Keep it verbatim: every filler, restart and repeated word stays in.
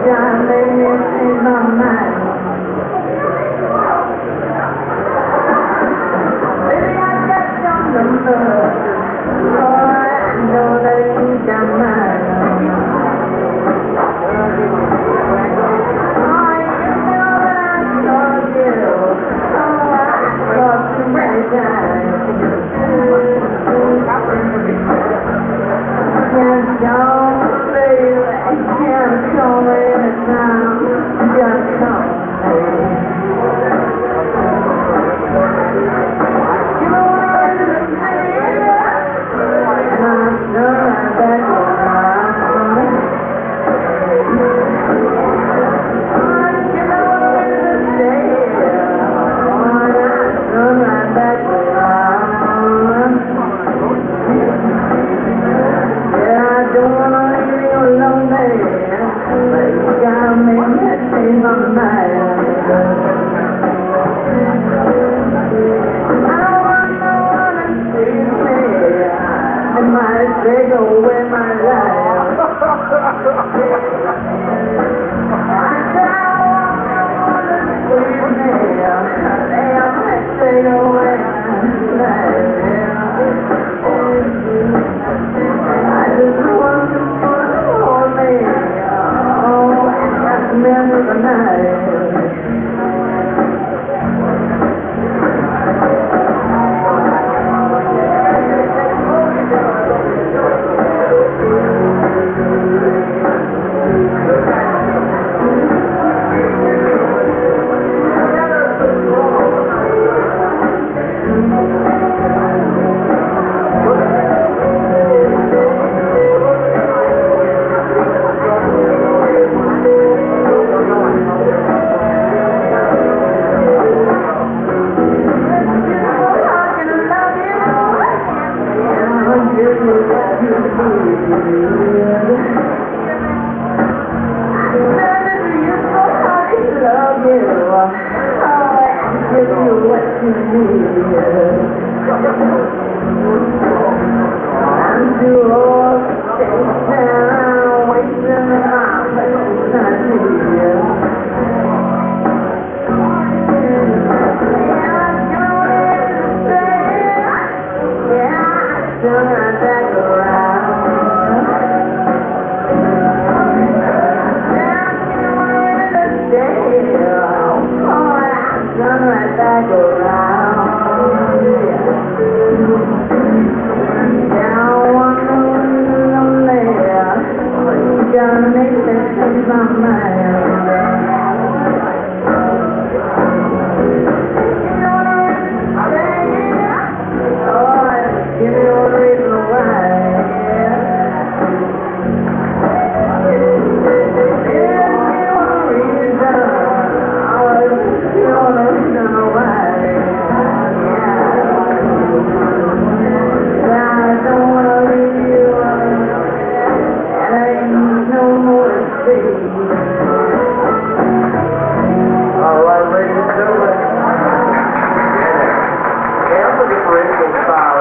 John made me change my mind. Baby, I got your number. Oh, I know that you got mine. Oh, you know that I love you. Oh, I love you many times. Can't come, baby. Can't come anytime. Just come, baby. You know what I really say? And I'm sure that you're right. You know what I really say? Oh, and I'm sure that you're right. Yeah, I don't wanna leave you alone, baby, but you gotta make me change my mind. I don't want no one to save me. It might take away my life. I said I don't want no one to save me. They might take away my life. I just want to hold me, oh, and that's me of the night. I'm too old to stay down, wasting my precious time here. Yeah, I'm going to stay. Yeah, I'm still not back around. Yeah, I'm going to stay. Oh, I'm still not back around. Gonna make me change my mind. You know what I'm saying? Oh, give me all the reason why. Give me all the reason. Oh, give me all the reason why. Yeah. I don't wanna leave you alone. And I ain't no more to say. All right, ladies and gentlemen. Yeah. Hey, I'm looking for anything style.